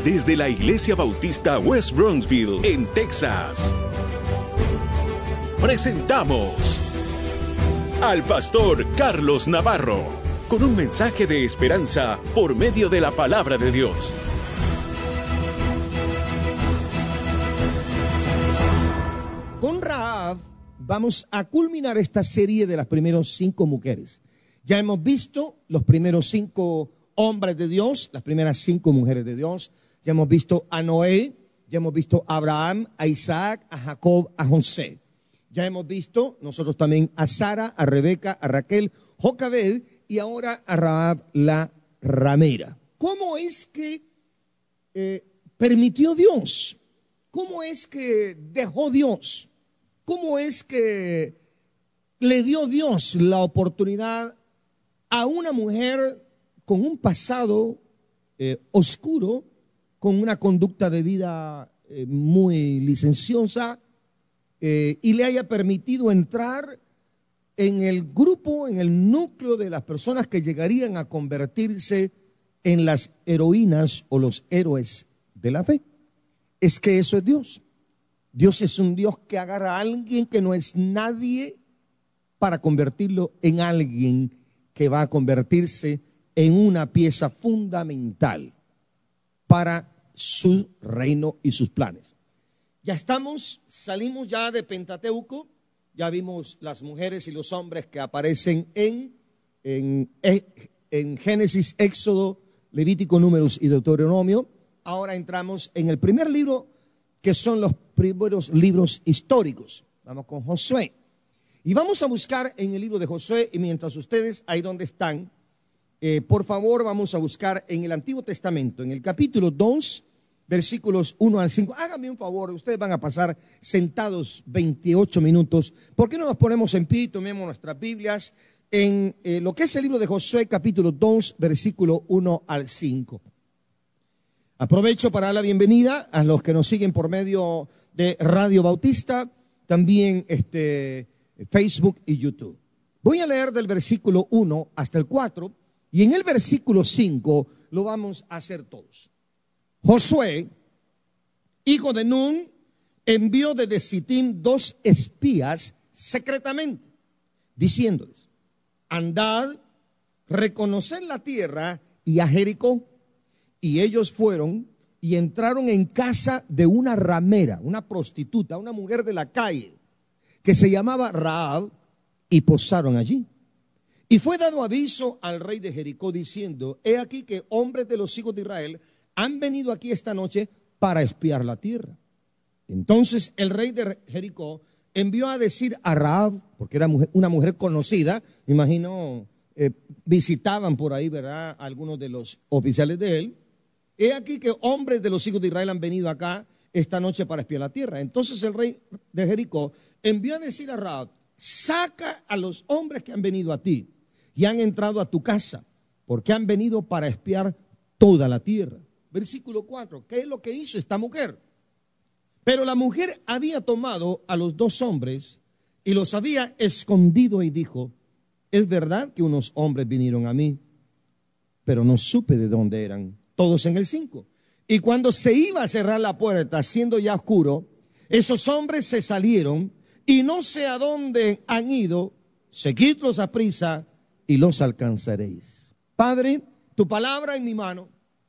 desde la Iglesia Bautista West Bronxville, en Texas. Presentamos al pastor Carlos Navarro, con un mensaje de esperanza por medio de la palabra de Dios. Con Rahab vamos a culminar esta serie de las primeras 5 mujeres. Ya hemos visto los primeros 5 hombres de Dios, las primeras 5 mujeres de Dios. Ya hemos visto a Noé, ya hemos visto a Abraham, a Isaac, a Jacob, a José. Ya hemos visto nosotros también a Sara, a Rebeca, a Raquel, Jocabed y ahora a Rahab la ramera. ¿Cómo es que permitió Dios? ¿Cómo es que dejó Dios? ¿Cómo es que le dio Dios la oportunidad a una mujer con un pasado oscuro, con una conducta de vida muy licenciosa, y le haya permitido entrar en el grupo, en el núcleo de las personas que llegarían a convertirse en las heroínas o los héroes de la fe? Es que eso es Dios. Dios es un Dios que agarra a alguien que no es nadie para convertirlo en alguien que va a convertirse en una pieza fundamental para su reino y sus planes. Ya salimos ya de Pentateuco, ya vimos las mujeres y los hombres que aparecen en Génesis, Éxodo, Levítico, Números y Deuteronomio. Ahora entramos en el primer libro, que son los primeros libros históricos. Vamos con Josué. Y vamos a buscar en el libro de Josué, y mientras ustedes ahí donde están, por favor, vamos a buscar en el Antiguo Testamento, en el capítulo 2, versículos 1 al 5. Háganme un favor, ustedes van a pasar sentados 28 minutos. ¿Por qué no nos ponemos en pie y tomemos nuestras Biblias en lo que es el libro de Josué, capítulo 2, versículo 1 al 5? Aprovecho para dar la bienvenida a los que nos siguen por medio de Radio Bautista, también Facebook y YouTube. Voy a leer del versículo 1 hasta el 4 y en el versículo 5 lo vamos a hacer todos. Josué, hijo de Nun, envió desde Sittim 2 espías secretamente, diciéndoles: andad, reconoced la tierra y a Jericó. Y ellos fueron y entraron en casa de una ramera, una prostituta, una mujer de la calle, que se llamaba Rahab, y posaron allí. Y fue dado aviso al rey de Jericó diciendo: he aquí que hombres de los hijos de Israel han venido aquí esta noche para espiar la tierra. Entonces el rey de Jericó envió a decir a Rahab, porque era una mujer conocida, me imagino visitaban por ahí, ¿verdad?, algunos de los oficiales de él. He aquí que hombres de los hijos de Israel han venido acá esta noche para espiar la tierra. Entonces el rey de Jericó envió a decir a Rahab: saca a los hombres que han venido a ti y han entrado a tu casa, porque han venido para espiar toda la tierra. Versículo 4, ¿qué es lo que hizo esta mujer? Pero la mujer había tomado a los 2 hombres y los había escondido y dijo: es verdad que unos hombres vinieron a mí, pero no supe de dónde eran. Todos en el 5. Y cuando se iba a cerrar la puerta, siendo ya oscuro, esos hombres se salieron y no sé a dónde han ido. Seguidlos a prisa y los alcanzaréis. Padre, tu palabra en mi mano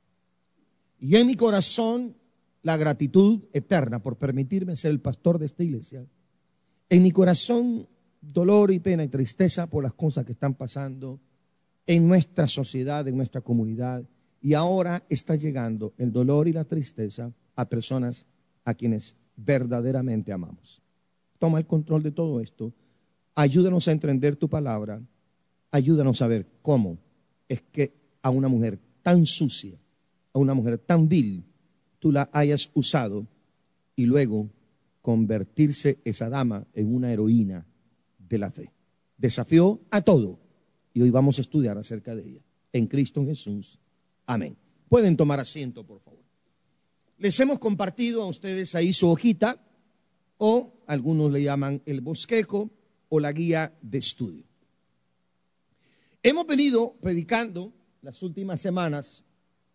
y en mi corazón la gratitud eterna por permitirme ser el pastor de esta iglesia. En mi corazón dolor y pena y tristeza por las cosas que están pasando en nuestra sociedad, en nuestra comunidad. Y ahora está llegando el dolor y la tristeza a personas a quienes verdaderamente amamos. Toma el control de todo esto. Ayúdanos a entender tu palabra. Ayúdanos a ver cómo es que a una mujer tan sucia, a una mujer tan vil, tú la hayas usado y luego convertirse esa dama en una heroína de la fe. Desafió a todo y hoy vamos a estudiar acerca de ella. En Cristo Jesús. Amén. Pueden tomar asiento, por favor. Les hemos compartido a ustedes ahí su hojita, o algunos le llaman el bosquejo o la guía de estudio. Hemos venido predicando las últimas semanas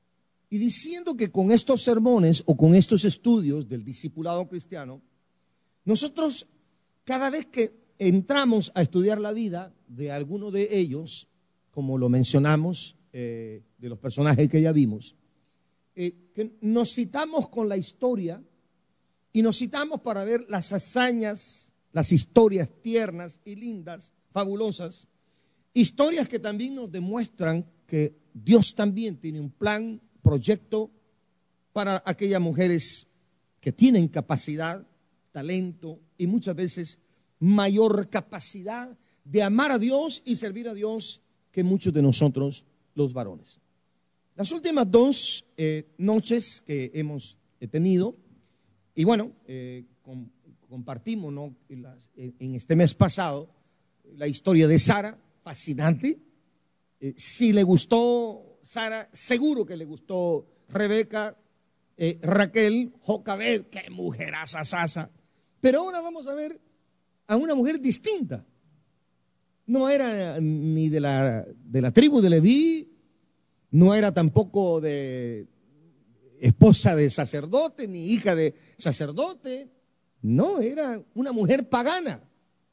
y diciendo que con estos sermones o con estos estudios del discipulado cristiano, nosotros cada vez que entramos a estudiar la vida de alguno de ellos, como lo mencionamos, de los personajes que ya vimos, que nos citamos con la historia y nos citamos para ver las hazañas, las historias tiernas y lindas, fabulosas, historias que también nos demuestran que Dios también tiene un plan, proyecto para aquellas mujeres que tienen capacidad, talento y muchas veces mayor capacidad de amar a Dios y servir a Dios que muchos de nosotros los varones. Las últimas dos noches que hemos tenido, y bueno, compartimos, ¿no?, en este mes pasado la historia de Sara, fascinante. Si le gustó Sara, seguro que le gustó Rebeca, Raquel, Jocabed, qué mujeraza sasa. Pero ahora vamos a ver a una mujer distinta. No era ni de la tribu de Leví, no era tampoco de esposa de sacerdote, ni hija de sacerdote. No, era una mujer pagana.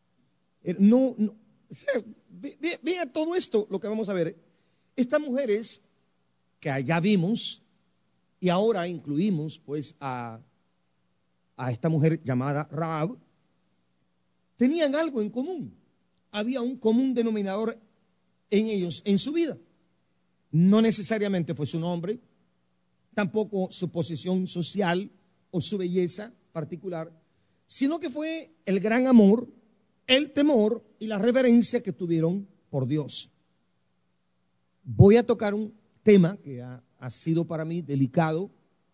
No, o sea, vea todo esto, lo que vamos a ver. Estas mujeres que allá vimos, y ahora incluimos pues a esta mujer llamada Rahab, tenían algo en común. Había un común denominador en ellos, en su vida. No necesariamente fue su nombre, tampoco su posición social o su belleza particular, sino que fue el gran amor, el temor y la reverencia que tuvieron por Dios. Voy a tocar un tema que ha sido para mí delicado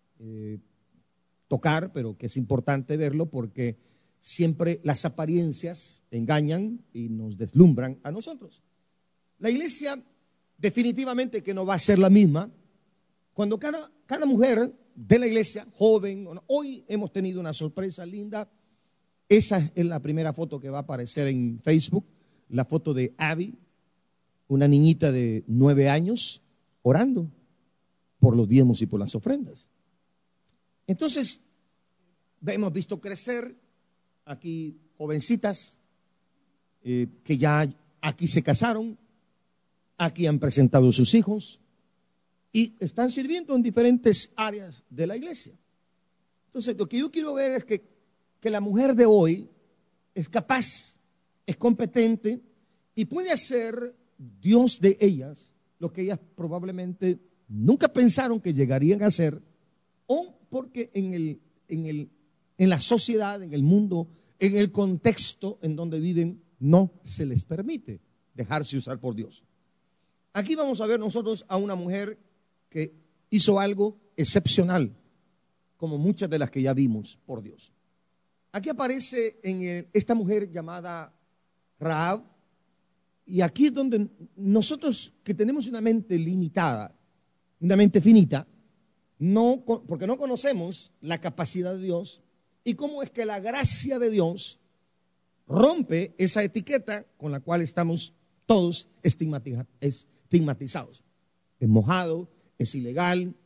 tocar, pero que es importante verlo porque siempre las apariencias engañan y nos deslumbran a nosotros. La iglesia definitivamente que no va a ser la misma cuando cada mujer de la iglesia, joven, hoy hemos tenido una sorpresa linda. Esa es la primera foto que va a aparecer en Facebook, la foto de Abby, una niñita de 9 años orando por los diezmos y por las ofrendas. Entonces, hemos visto crecer aquí jovencitas que ya aquí se casaron, aquí han presentado sus hijos y están sirviendo en diferentes áreas de la iglesia. Entonces, lo que yo quiero ver es que la mujer de hoy es capaz, es competente y puede hacer Dios de ellas lo que ellas probablemente nunca pensaron que llegarían a hacer, o porque en la sociedad, en el mundo, en el contexto en donde viven, no se les permite dejarse usar por Dios. Aquí vamos a ver nosotros a una mujer que hizo algo excepcional, como muchas de las que ya vimos por Dios. Aquí aparece esta mujer llamada Rahab, y aquí es donde nosotros que tenemos una mente limitada, una mente finita, porque no conocemos la capacidad de Dios y cómo es que la gracia de Dios rompe esa etiqueta con la cual estamos todos estigmatizados. Es mojado, es ilegal,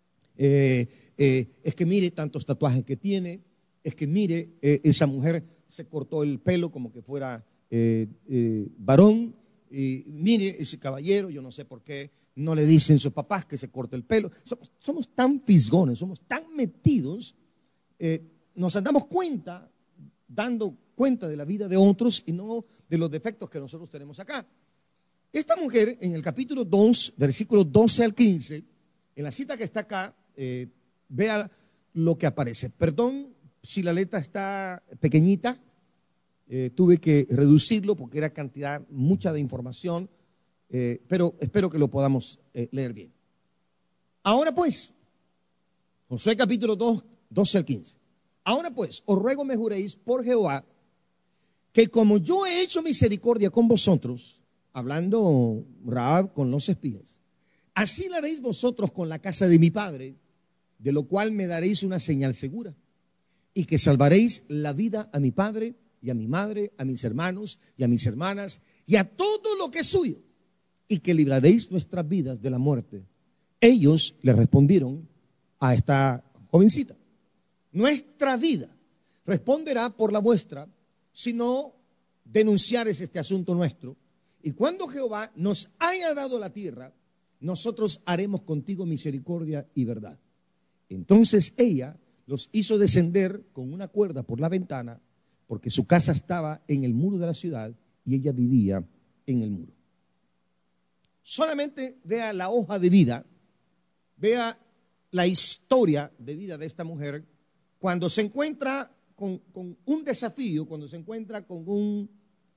es que mire tantos tatuajes que tiene, es que mire, esa mujer se cortó el pelo como que fuera varón, y mire ese caballero, yo no sé por qué no le dicen sus papás que se corte el pelo. Somos tan fisgones, somos tan metidos, nos damos cuenta, dando cuenta de la vida de otros y no de los defectos que nosotros tenemos acá. Esta mujer en el capítulo 2, versículos 12 al 15, en la cita que está acá, vea lo que aparece. Perdón si la letra está pequeñita, tuve que reducirlo porque era cantidad mucha de información, pero espero que lo podamos leer bien. Ahora pues, Josué capítulo 2, 12 al 15. Ahora pues, os ruego me juréis por Jehová que como yo he hecho misericordia con vosotros, hablando Rahab con los espías, así la haréis vosotros con la casa de mi padre, de lo cual me daréis una señal segura, y que salvaréis la vida a mi padre y a mi madre, a mis hermanos y a mis hermanas, y a todo lo que es suyo, y que libraréis nuestras vidas de la muerte, Ellos le respondieron a esta jovencita: nuestra vida responderá por la vuestra si no denunciares este asunto nuestro. Y cuando Jehová nos haya dado la tierra, nosotros haremos contigo misericordia y verdad. Entonces ella los hizo descender con una cuerda por la ventana, porque su casa estaba en el muro de la ciudad y ella vivía en el muro. Solamente vea la hoja de vida, vea la historia de vida de esta mujer cuando se encuentra con un desafío, cuando se encuentra con un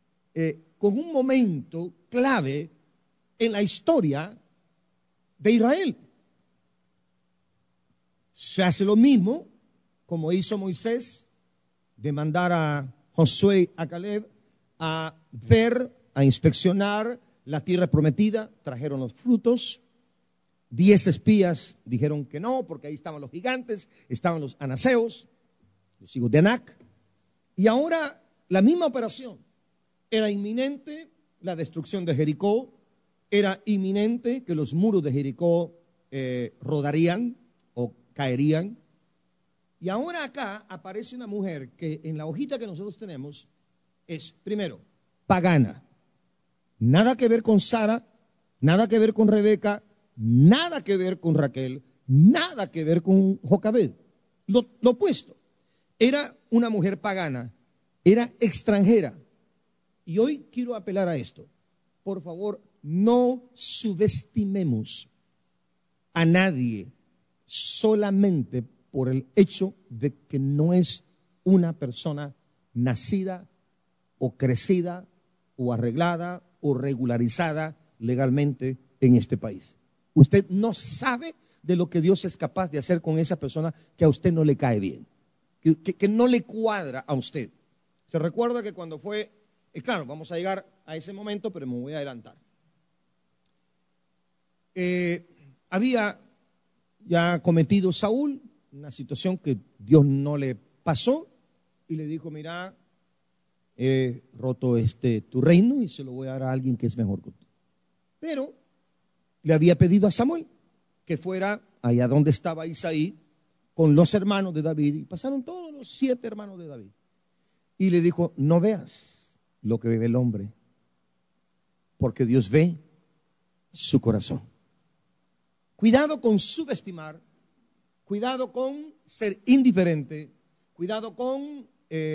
momento clave en la historia de Israel. Se hace lo mismo como hizo Moisés, de mandar a Josué, a Caleb, a ver, a inspeccionar la tierra prometida. Trajeron los frutos. 10 espías dijeron que no, porque ahí estaban los gigantes, estaban los anaseos, los hijos de Anac. Y ahora la misma operación. Era inminente la destrucción de Jericó, era inminente que los muros de Jericó rodarían o caerían. Y ahora acá aparece una mujer que en la hojita que nosotros tenemos es, primero, pagana. Nada que ver con Sara, nada que ver con Rebeca, nada que ver con Raquel, nada que ver con Jocabed. Lo opuesto. Era una mujer pagana, era extranjera. Y hoy quiero apelar a esto. Por favor, no subestimemos a nadie solamente por el hecho de que no es una persona nacida o crecida o arreglada o regularizada legalmente en este país. Usted no sabe de lo que Dios es capaz de hacer con esa persona que a usted no le cae bien, que no le cuadra a usted. Se recuerda que cuando fue, claro, vamos a llegar a ese momento, pero me voy a adelantar. Había ya cometido Saúl una situación que Dios no le pasó y le dijo: mira, he roto tu reino y se lo voy a dar a alguien que es mejor que tú. Pero le había pedido a Samuel que fuera allá donde estaba Isaí con los hermanos de David, y pasaron todos los 7 hermanos de David, y le dijo: no veas lo que ve el hombre, porque Dios ve su corazón. Cuidado con subestimar, cuidado con ser indiferente, cuidado con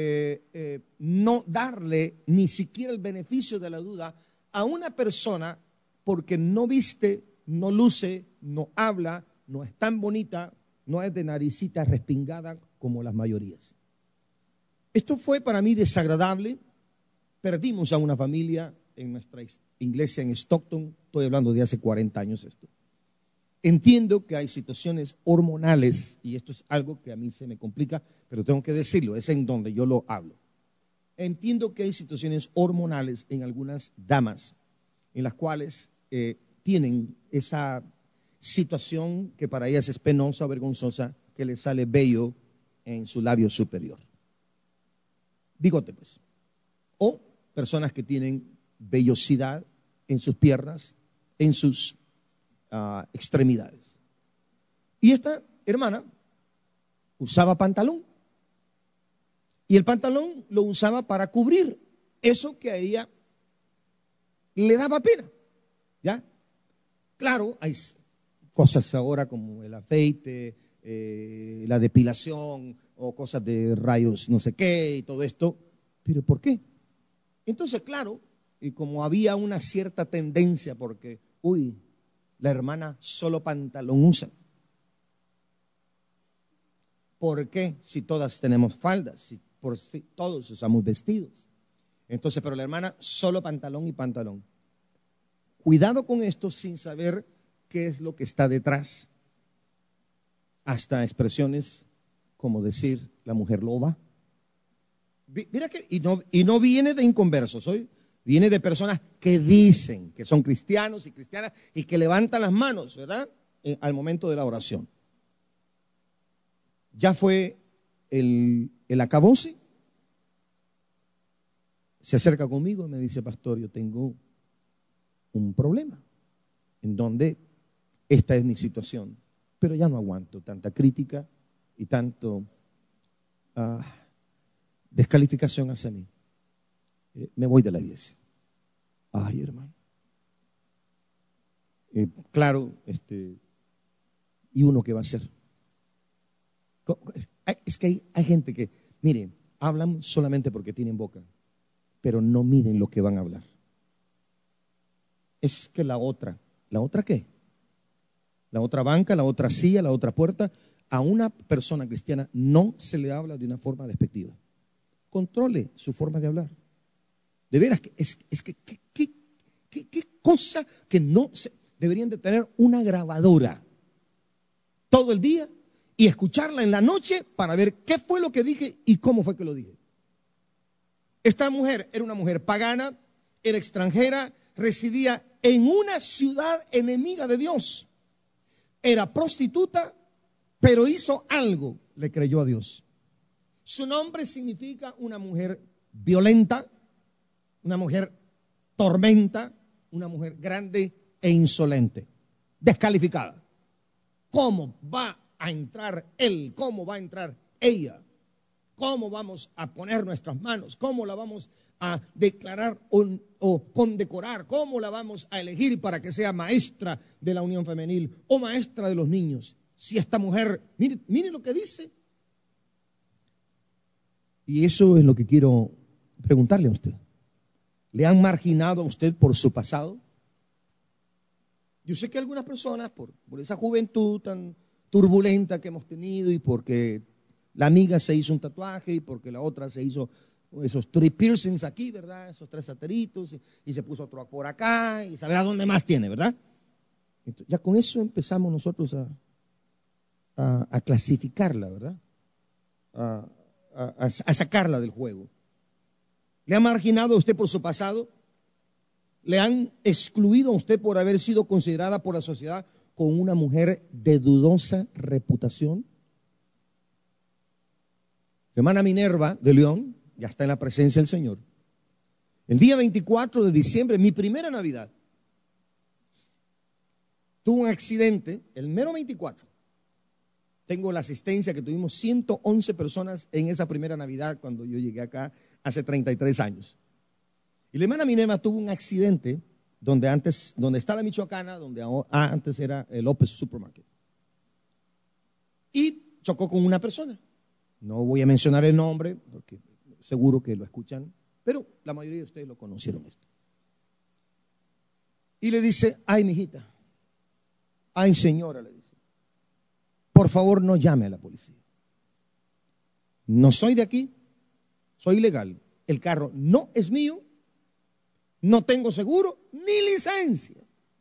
no darle ni siquiera el beneficio de la duda a una persona porque no viste, no luce, no habla, no es tan bonita, no es de naricita respingada como las mayorías. Esto fue para mí desagradable. Perdimos a una familia en nuestra iglesia en Stockton. Estoy hablando de hace 40 años esto. Entiendo que hay situaciones hormonales, y esto es algo que a mí se me complica, pero tengo que decirlo, es en donde yo lo hablo. Entiendo que hay situaciones hormonales en algunas damas, en las cuales tienen esa situación que para ellas es penosa o vergonzosa, que les sale vello en su labio superior. Bigote, pues. O personas que tienen vellosidad en sus piernas, en sus extremidades. Y esta hermana usaba pantalón, y el pantalón lo usaba para cubrir eso que a ella le daba pena, ¿ya? Claro, hay cosas ahora como el aceite, la depilación o cosas de rayos no sé qué y todo esto, pero ¿por qué? Entonces, claro, y como había una cierta tendencia porque, la hermana solo pantalón usa. ¿Por qué? Si todas tenemos faldas, si todos usamos vestidos. Entonces, pero la hermana solo pantalón y pantalón. Cuidado con esto sin saber qué es lo que está detrás. Hasta expresiones como decir la mujer loba. Mira que, y no viene de inconversos, viene de personas que dicen que son cristianos y cristianas y que levantan las manos, ¿verdad? Al momento de la oración. Ya fue el acabose. Se acerca conmigo y me dice: pastor, yo tengo un problema en donde esta es mi situación, pero ya no aguanto tanta crítica y tanto descalificación hacia mí. Me voy de la iglesia. Ay, hermano. Claro, ¿y uno qué va a hacer? Es que hay gente que, miren, hablan solamente porque tienen boca, pero no miden lo que van a hablar. Es que ¿la otra qué? La otra banca, la otra silla, la otra puerta. A una persona cristiana no se le habla de una forma despectiva. Controle su forma de hablar. De veras, qué cosa que no se, deberían de tener una grabadora todo el día y escucharla en la noche para ver qué fue lo que dije y cómo fue que lo dije. Esta mujer era una mujer pagana, era extranjera, residía en una ciudad enemiga de Dios. Era prostituta, pero hizo algo, le creyó a Dios. Su nombre significa una mujer violenta, una mujer tormenta, una mujer grande e insolente, descalificada. ¿Cómo va a entrar él? ¿Cómo va a entrar ella? ¿Cómo vamos a poner nuestras manos? ¿Cómo la vamos a declarar o condecorar? ¿Cómo la vamos a elegir para que sea maestra de la unión femenil o maestra de los niños? Si esta mujer, mire lo que dice. Y eso es lo que quiero preguntarle a usted. ¿Le han marginado a usted por su pasado? Yo sé que algunas personas, por esa juventud tan turbulenta que hemos tenido y porque la amiga se hizo un tatuaje y porque la otra se hizo esos 3 piercings aquí, ¿verdad? Esos 3 sateritos y se puso otro por acá y sabrá dónde más tiene, ¿verdad? Entonces, ya con eso empezamos nosotros a clasificarla, ¿verdad? A sacarla del juego. ¿Le ha marginado a usted por su pasado? ¿Le han excluido a usted por haber sido considerada por la sociedad como una mujer de dudosa reputación? La hermana Minerva de León ya está en la presencia del Señor. El día 24 de diciembre, mi primera Navidad, tuvo un accidente, el mero 24. Tengo la asistencia que tuvimos 111 personas en esa primera Navidad cuando yo llegué acá hace 33 años. Y la hermana Minerva tuvo un accidente donde está la Michoacana, donde antes era el López Supermarket. Y chocó con una persona. No voy a mencionar el nombre porque seguro que lo escuchan, pero la mayoría de ustedes lo conocieron esto. Y le dice, ay, mijita, ay, señora, le dice, por favor no llame a la policía. No soy de aquí, soy ilegal. El carro no es mío, no tengo seguro ni licencia.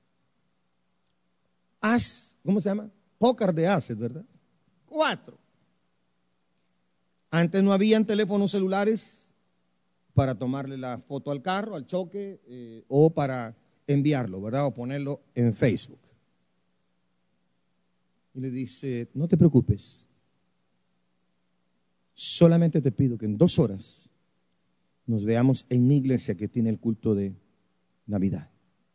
¿Cómo se llama? Pócar de haces, ¿verdad? 4. Antes no habían teléfonos celulares para tomarle la foto al carro, al choque, o para enviarlo, ¿verdad? O ponerlo en Facebook. Y le dice, no te preocupes, solamente te pido que en 2 horas nos veamos en mi iglesia que tiene el culto de Navidad.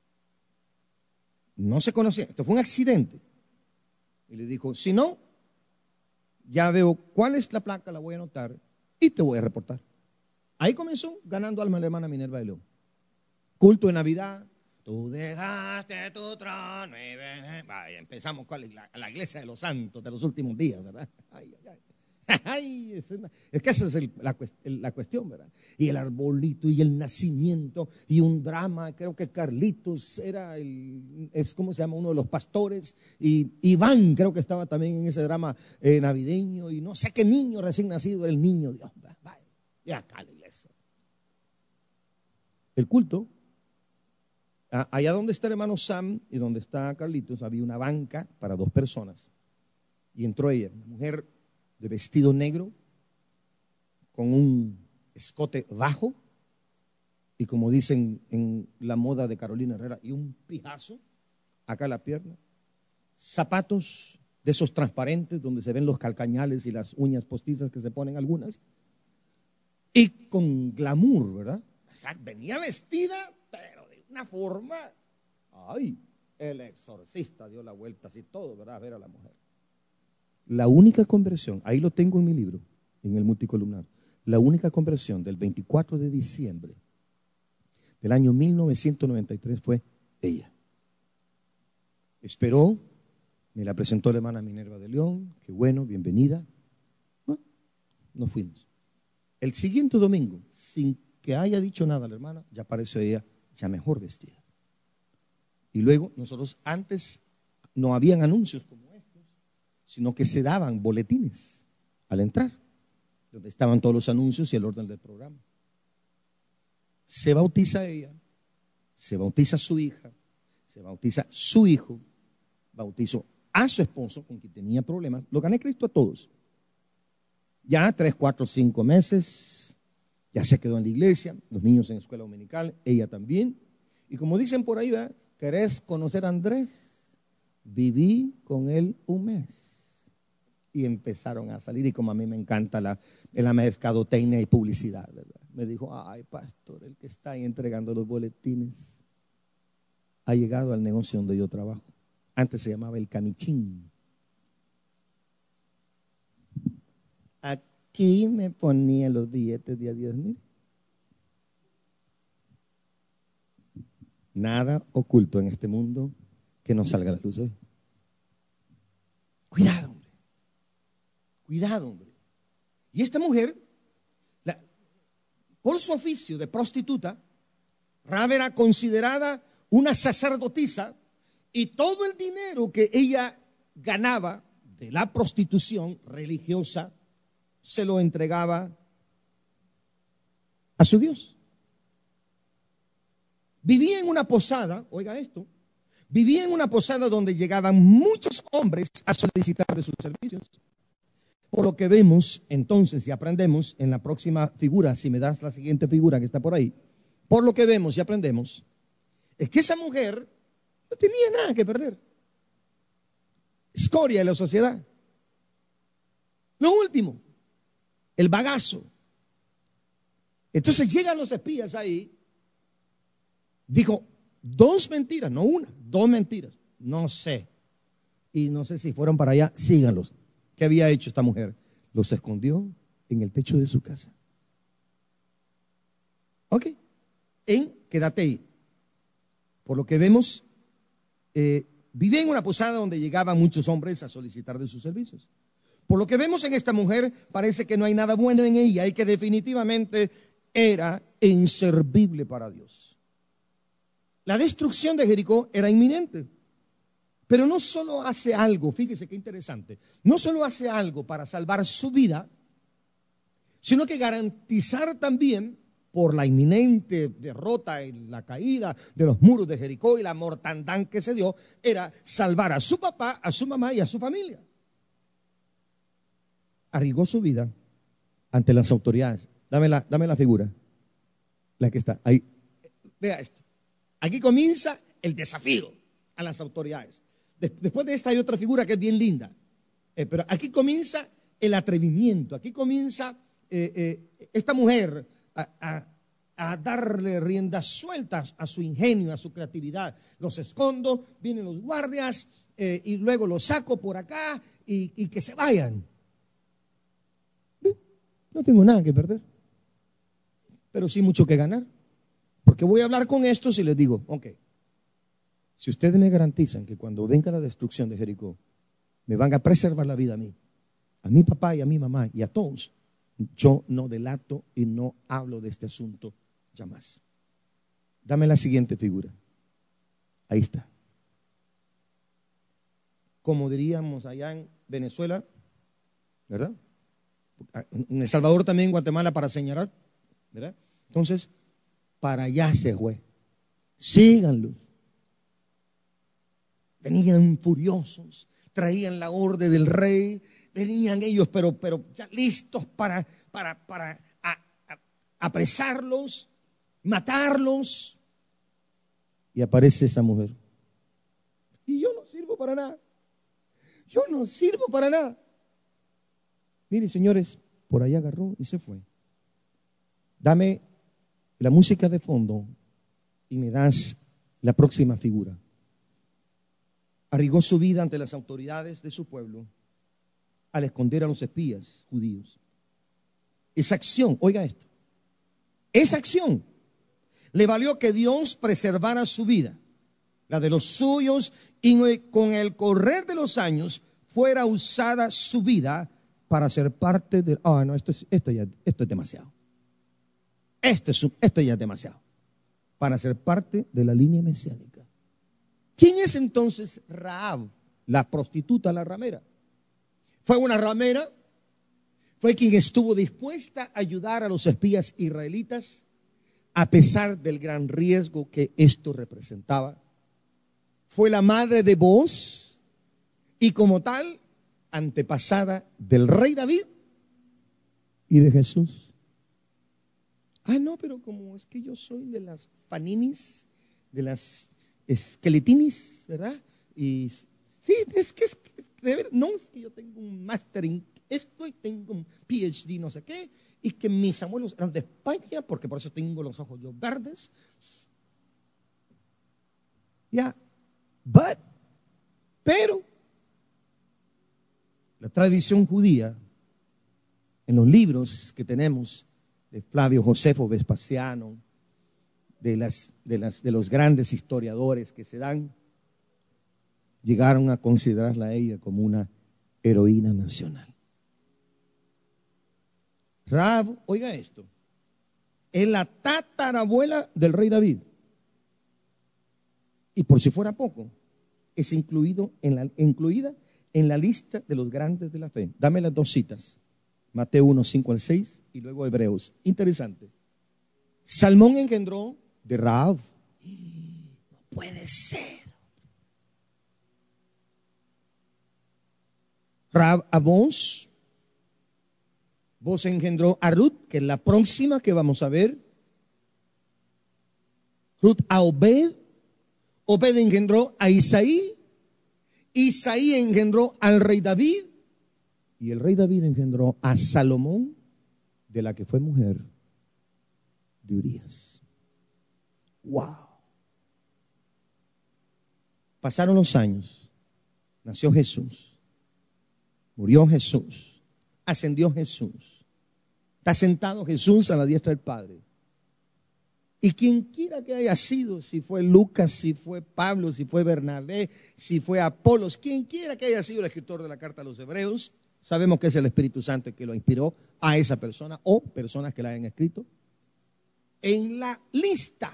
No se conocía, esto fue un accidente. Y le dijo, si no, ya veo cuál es la placa, la voy a anotar y te voy a reportar. Ahí comenzó ganando alma la hermana Minerva de León. Culto de Navidad. Tú dejaste tu trono y vaya, empezamos con la iglesia de los santos de los últimos días, ¿verdad? Ay, ay, ay. Ay, es que esa es la cuestión, ¿verdad? Y el arbolito y el nacimiento y un drama, creo que Carlitos ¿cómo se llama? Uno de los pastores, y Iván creo que estaba también en ese drama navideño, y no sé qué niño recién nacido era el niño Dios, vaya, y acá la iglesia. El culto, allá donde está el hermano Sam y donde está Carlitos, había una banca para 2 personas, y entró ella, una mujer de vestido negro, con un escote bajo, y como dicen en la moda de Carolina Herrera, y un pijazo acá en la pierna, zapatos de esos transparentes donde se ven los calcañales y las uñas postizas que se ponen algunas, y con glamour, ¿verdad? O sea, venía vestida, pero de una forma, ay, El exorcista dio la vuelta así todo, ¿verdad? A ver a la mujer. La única conversión, ahí lo tengo en mi libro, en el multicolumnar, la única conversión del 24 de diciembre del año 1993 fue ella. Esperó, me la presentó la hermana Minerva de León, qué bueno, bienvenida. Bueno, nos fuimos. El siguiente domingo, sin que haya dicho nada la hermana, ya apareció ella ya mejor vestida. Y luego nosotros antes no habían anuncios como estos, sino que se daban boletines al entrar, donde estaban todos los anuncios y el orden del programa. Se bautiza ella, se bautiza su hija, se bautiza su hijo, bautizó a su esposo con quien tenía problemas. Lo gané Cristo a todos. Ya 3, 4, 5 meses, ya se quedó en la iglesia, los niños en escuela dominical, ella también. Y como dicen por ahí, ¿verdad? ¿Querés conocer a Andrés? Viví con él un mes. Y empezaron a salir, y como a mí me encanta la mercadotecnia y publicidad, ¿verdad? Me dijo, ay, pastor, el que está ahí entregando los boletines ha llegado al negocio donde yo trabajo. Antes se llamaba El Camichín. Aquí me ponía los billetes de a 10,000. Nada oculto en este mundo que no salga a la luz hoy. Cuidado, hombre. Cuidado, hombre. Y esta mujer, por su oficio de prostituta, Rahab era considerada una sacerdotisa, y todo el dinero que ella ganaba de la prostitución religiosa se lo entregaba a su Dios. Vivía en una posada, oiga esto, vivía en una posada donde llegaban muchos hombres a solicitar de sus servicios. Por lo que vemos entonces y aprendemos en la próxima figura, si me das la siguiente figura que está por ahí, por lo que vemos y aprendemos, es que esa mujer no tenía nada que perder. Escoria de la sociedad. Lo último, el bagazo. Entonces llegan los espías ahí. Dijo 2 mentiras, no una, 2 mentiras. No sé. Y no sé si fueron para allá, síganlos. ¿Qué había hecho esta mujer? Los escondió en el techo de su casa. Ok. Quédate ahí. Por lo que vemos, vivía en una posada donde llegaban muchos hombres a solicitar de sus servicios. Por lo que vemos en esta mujer, parece que no hay nada bueno en ella y que definitivamente era inservible para Dios. La destrucción de Jericó era inminente. Pero no solo hace algo, fíjese qué interesante, no solo hace algo para salvar su vida, sino que garantizar también, por la inminente derrota y la caída de los muros de Jericó y la mortandad que se dio, era salvar a su papá, a su mamá y a su familia. Arriesgó su vida ante las autoridades. Dame la figura, la que está ahí. Vea esto. Aquí comienza el desafío a las autoridades. Después de esta hay otra figura que es bien linda. Pero aquí comienza el atrevimiento. Aquí comienza esta mujer a darle riendas sueltas a su ingenio, a su creatividad. Los escondo, vienen los guardias y luego los saco por acá y que se vayan. No tengo nada que perder, pero sí mucho que ganar. Porque voy a hablar con estos y les digo, ok, si ustedes me garantizan que cuando venga la destrucción de Jericó, me van a preservar la vida a mi papá y a mi mamá y a todos, yo no delato y no hablo de este asunto ya más. Dame la siguiente figura. Ahí está. Como diríamos allá en Venezuela, ¿verdad? En El Salvador también, en Guatemala, para señalar, ¿verdad? Entonces, para allá se fue. Síganlos. Venían furiosos, traían la orden del rey, venían ellos, pero ya listos para apresarlos, matarlos. Y aparece esa mujer. Y yo no sirvo para nada. Yo no sirvo para nada. Miren, señores, por ahí agarró y se fue. Dame la música de fondo y me das la próxima figura. arriesgó su vida ante las autoridades de su pueblo al esconder a los espías judíos. Esa acción, oiga esto, esa acción le valió que Dios preservara su vida, la de los suyos, y con el correr de los años fuera usada su vida para ser parte de... no, esto es demasiado. Esto ya es demasiado. Para ser parte de la línea mesiánica. ¿Quién es entonces Rahab, la prostituta, la ramera? Fue una ramera, fue quien estuvo dispuesta a ayudar a los espías israelitas a pesar del gran riesgo que esto representaba. Fue la madre de Booz y como tal, antepasada del rey David y de Jesús. No, pero como es que yo soy de las Faninis, de las Esqueletinis, ¿verdad? Y sí, es que no, es que yo tengo un máster en esto y tengo un PhD no sé qué, y que mis abuelos eran de España, porque por eso tengo los ojos yo verdes. Ya, pero la tradición judía, en los libros que tenemos de Flavio Josefo Vespasiano, de los grandes historiadores que se dan, llegaron a considerarla a ella como una heroína nacional. Rahab, oiga esto, es la tatarabuela del rey David. Y por si fuera poco, es incluida en la lista de los grandes de la fe. Dame las dos citas, Mateo 1, 5 al 6 y luego Hebreos. Interesante. Salmón engendró de Rahab. No puede ser. Rahab a Booz. Booz engendró a Ruth, que es la próxima que vamos a ver. Ruth a Obed. Obed engendró a Isaí. Isaí engendró al rey David. Y el rey David engendró a Salomón, de la que fue mujer de Urías. ¡Wow! Pasaron los años. Nació Jesús. Murió Jesús. Ascendió Jesús. Está sentado Jesús a la diestra del Padre. Y quien quiera que haya sido, si fue Lucas, si fue Pablo, si fue Bernabé, si fue Apolos, quien quiera que haya sido el escritor de la carta a los Hebreos, sabemos que es el Espíritu Santo el que lo inspiró a esa persona o personas que la hayan escrito. En la lista,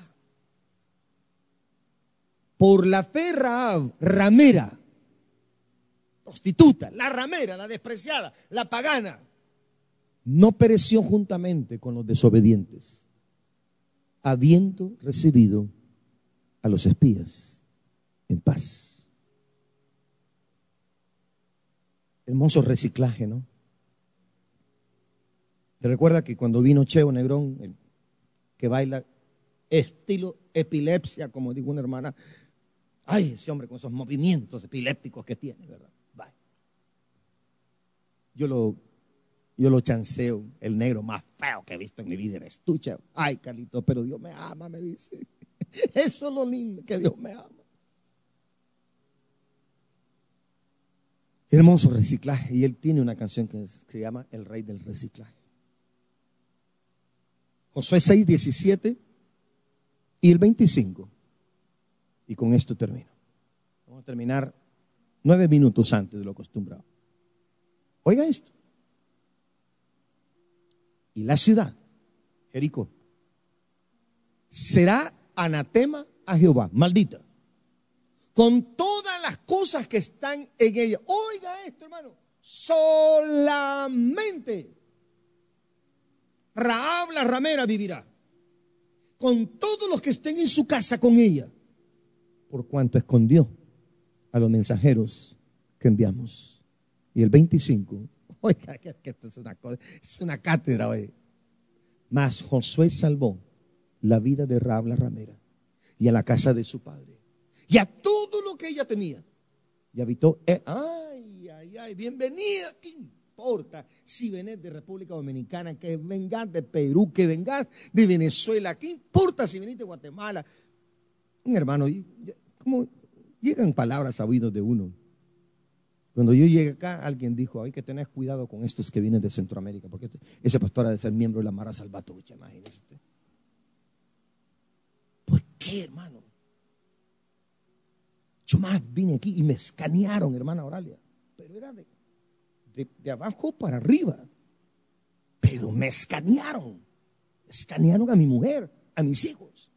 por la fe Rahab, ramera, prostituta, la ramera, la despreciada, la pagana, no pereció juntamente con los desobedientes, habiendo recibido a los espías en paz. Hermoso reciclaje, ¿no? ¿Te recuerda que cuando vino Cheo Negrón, el que baila estilo epilepsia, como dijo una hermana? Ay, ese hombre con esos movimientos epilépticos que tiene, ¿verdad? Bye. Yo lo chanceo, el negro más feo que he visto en mi vida eres tú, Cheo. Ay, Carlito, pero Dios me ama, me dice. Eso es lo lindo, que Dios me ama. Hermoso reciclaje. Y él tiene una canción que se llama El Rey del Reciclaje. Josué 6, 17 y el 25. Y con esto termino. Vamos a terminar 9 minutos antes de lo acostumbrado. Oiga esto. Y la ciudad, Jericó, será anatema a Jehová, maldita, con todas las cosas que están en ella. Oiga esto, hermano, solamente Rahab la ramera vivirá, con todos los que estén en su casa con ella, por cuanto escondió a los mensajeros que enviamos. Y el 25, oiga, que esto es una cátedra hoy. Mas Josué salvó la vida de Rahab la ramera y a la casa de su padre y a todo lo que ella tenía. Y habitó, bienvenida. ¿Qué importa si venés de República Dominicana, que vengas de Perú, que vengas de Venezuela? ¿Qué importa si venís de Guatemala? Un hermano, llegan palabras a oídos de uno. Cuando yo llegué acá, alguien dijo, hay que tener cuidado con estos que vienen de Centroamérica, porque ese pastor ha de ser miembro de la Mara Salvatore, imagínese usted. ¿Por qué, hermano? Yo más vine aquí y me escanearon, hermana Oralia, pero era de abajo para arriba. Pero me escanearon a mi mujer, a mis hijos.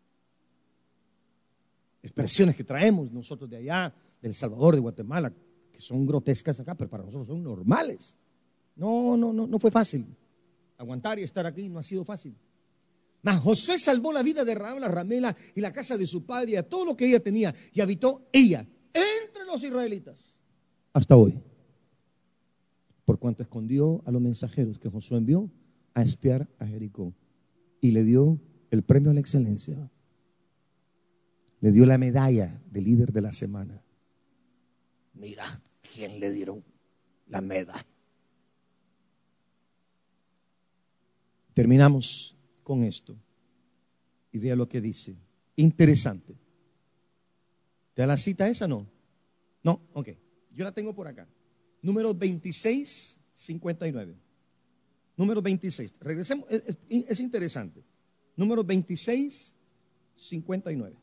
Expresiones que traemos nosotros de allá, de El Salvador, de Guatemala, que son grotescas acá, pero para nosotros son normales. No fue fácil. Aguantar y estar aquí no ha sido fácil. Mas Josué salvó la vida de Rahab la ramera y la casa de su padre y a todo lo que ella tenía, y habitó ella entre los israelitas hasta hoy, por cuanto escondió a los mensajeros que Josué envió a espiar a Jericó, y le dio el premio a la excelencia, le dio la medalla de líder de la semana. Mira quién le dieron la medalla. Terminamos con esto y vea lo que dice. Interesante. ¿Te da la cita esa? No, ok, yo la tengo por acá. Número 2659. Número 26. Regresemos, es interesante. Número 2659.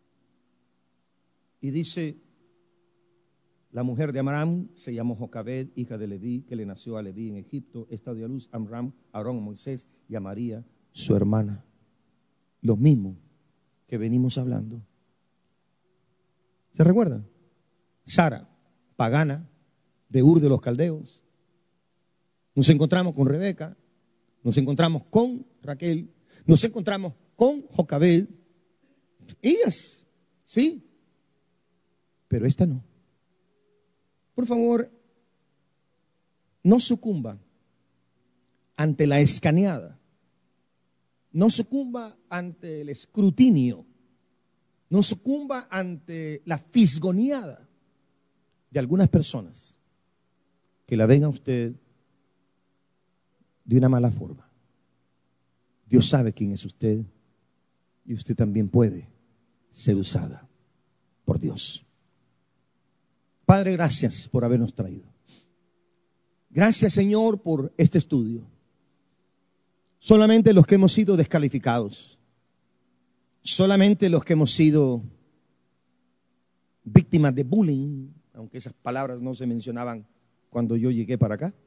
Y dice: la mujer de Amram se llamó Jocabed, hija de Leví, que le nació a Leví en Egipto. Esta dio a luz a Amram, a Aarón, a Moisés y a María, su hermana. Lo mismo que venimos hablando. ¿Se recuerdan? Sara, pagana, de Ur de los Caldeos. Nos encontramos con Rebeca, nos encontramos con Raquel, nos encontramos con Jocabed. Ellas, sí, pero esta no. Por favor, no sucumba ante la escaneada, no sucumba ante el escrutinio, no sucumba ante la fisgoneada de algunas personas que la ven a usted de una mala forma. Dios sabe quién es usted y usted también puede ser usada por Dios. Padre, gracias por habernos traído. Gracias, Señor, por este estudio. Solamente los que hemos sido descalificados, solamente los que hemos sido víctimas de bullying, aunque esas palabras no se mencionaban cuando yo llegué para acá.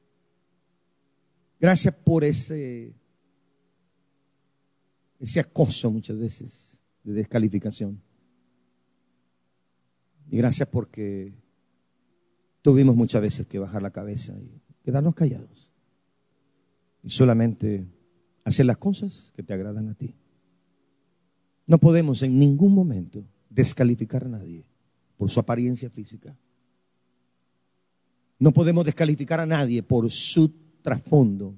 Gracias por ese acoso muchas veces de descalificación. Y gracias porque tuvimos muchas veces que bajar la cabeza y quedarnos callados. Y solamente hacer las cosas que te agradan a ti. No podemos en ningún momento descalificar a nadie por su apariencia física. No podemos descalificar a nadie por su trasfondo.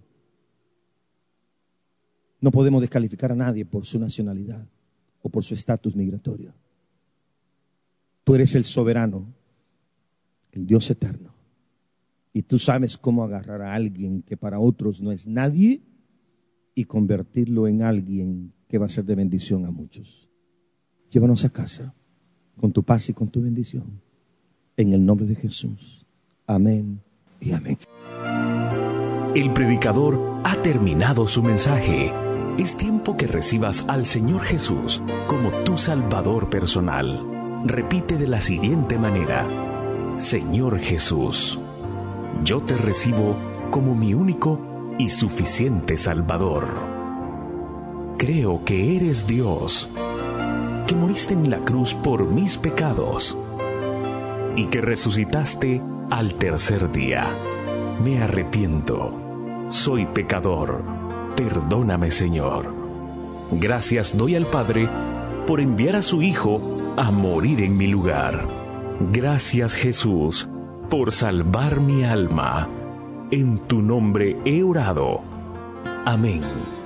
No podemos descalificar a nadie por su nacionalidad o por su estatus migratorio. Tú eres el soberano, el Dios eterno. Y tú sabes cómo agarrar a alguien que para otros no es nadie y convertirlo en alguien que va a ser de bendición a muchos. Llévanos a casa con tu paz y con tu bendición. En el nombre de Jesús. Amén y amén. El predicador ha terminado su mensaje. Es tiempo que recibas al Señor Jesús como tu Salvador personal. Repite de la siguiente manera: Señor Jesús, yo te recibo como mi único y suficiente Salvador. Creo que eres Dios, que moriste en la cruz por mis pecados y que resucitaste al tercer día. Me arrepiento, soy pecador, perdóname, Señor. Gracias doy al Padre por enviar a su Hijo a morir en mi lugar. Gracias, Jesús, por salvar mi alma. En tu nombre he orado. Amén.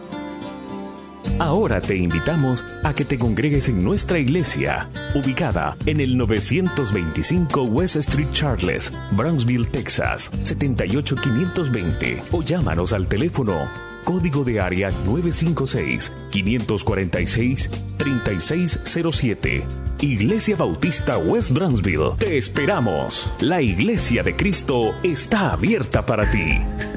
Ahora te invitamos a que te congregues en nuestra iglesia, ubicada en el 925 West Street Charles, Brownsville, Texas, 78520, o llámanos al teléfono Código de área 956-546-3607. Iglesia Bautista West Brownsville. Te esperamos. La Iglesia de Cristo está abierta para ti.